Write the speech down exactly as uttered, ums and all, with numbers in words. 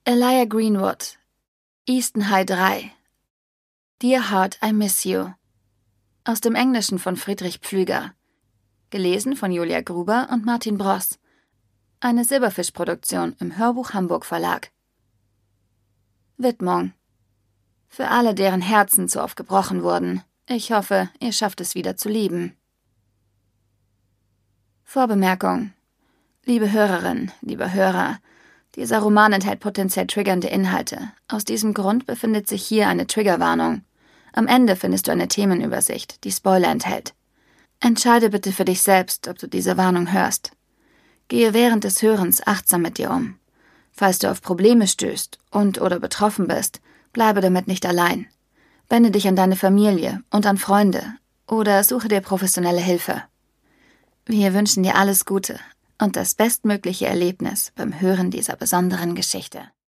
Elijah Greenwood, Easton High drei. Dear Heart, I Miss You. Aus dem Englischen von Friedrich Pflüger. Gelesen von Julia Gruber und Martin Bross. Eine Silberfisch-Produktion im Hörbuch Hamburg Verlag. Widmung. Für alle, deren Herzen zu oft gebrochen wurden. Ich hoffe, ihr schafft es wieder zu lieben. Vorbemerkung. Liebe Hörerin, lieber Hörer, dieser Roman enthält potenziell triggernde Inhalte. Aus diesem Grund befindet sich hier eine Triggerwarnung. Am Ende findest du eine Themenübersicht, die Spoiler enthält. Entscheide bitte für dich selbst, ob du diese Warnung hörst. Gehe während des Hörens achtsam mit dir um. Falls du auf Probleme stößt und oder betroffen bist, bleibe damit nicht allein. Wende dich an deine Familie und an Freunde oder suche dir professionelle Hilfe. Wir wünschen dir alles Gute und das bestmögliche Erlebnis beim Hören dieser besonderen Geschichte.